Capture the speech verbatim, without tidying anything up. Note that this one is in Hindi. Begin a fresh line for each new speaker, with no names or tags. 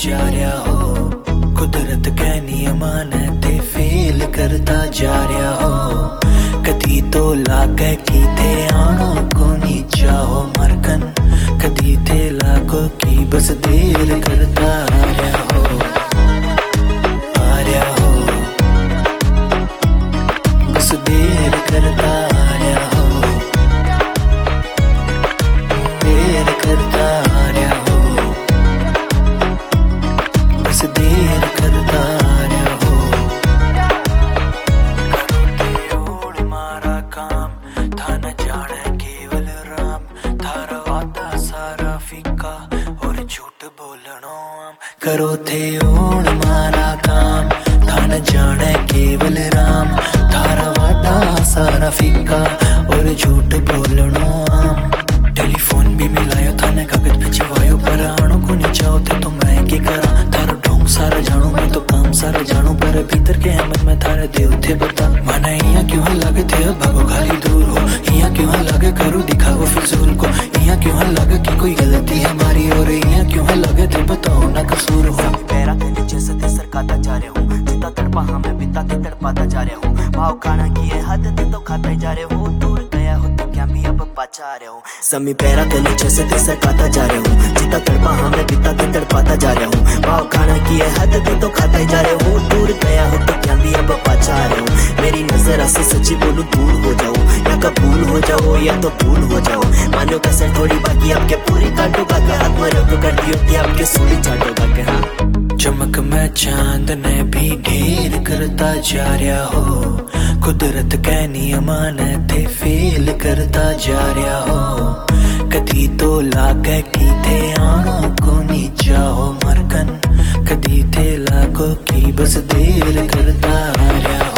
जा रहा हो, कुदरत के नियमां ने ते फेल करता जा रहा हो। कदी तो लागे की थे आनो को नी चाहो मरकन, कदी थे लागो की बस देर करता आ रहा हो, आ रहा हो, बस देर करता आ रहा हो, देर करता आ रहा हो, बस देर करता आ रहा हो। करो मारा काम था न जाने केवल राम, थारा वादा सारा फीका और झूठ बोलनो आम। करो थे ओण मारा काम था न जाने केवल राम, थारा वादा सारा फीका और झूठ बोलनो आम। टेलीफोन भी मिलायो था ने कागज पे चिवायो, पर आणो को नहीं चाहो थे तो मैं की करा। थारो ढोंग सारा जानू मैं तो काम सारा जानू, पर भीतर के अहमद में थारे देव थे बता। माना यहाँ क्यों लगे थे भागो खाली दूर हो, यहाँ क्यों लगे करो दिखाओ फिजूल को, यहाँ क्यों लगे कि कोई गलती है हमारी, और यहाँ क्यों लगे थे बताओ ना कसूर हो।
पैरा के नीचे से ते सरकाता जा रहे हूँ, जितना तड़पा हाँ मैं बिता के तड़पाता जा रहा हूँ। भाव खाना की है हद ते तो खाता ही जा रहे हो, दूर गया हो तो क्या भी अब बचा रहे हो। समी पैरा के नीचे से ते सरकाता जा रहे हूँ, जितना तड़पा हाँ मैं बिता के तड़पाता जा रहा हूँ। भाव खाना की है हद ते तो खाता ही जा रहे हो, दूर गया हो तो क्या भी अब बचा रहे हो। मेरी नजर से सच्ची बोलू दूर हो जाओ, या कबूल हो जाओ या तो भूल हो जाओ। मानो कसर थोड़ी बाकी आपके पूरी काटोगा के, हाथ में रखो कर दियो कि आपके सूली चाटोगा के। हाँ
चमक में चांद ने भी ढेर करता जा रहा हो, कुदरत के नियमां ने थे फेल करता जा रहा हो। कदी तो लागे की थे आनो को नी चाहो मरकन, कदी थे लागो की बस देर करता आ रहा हो।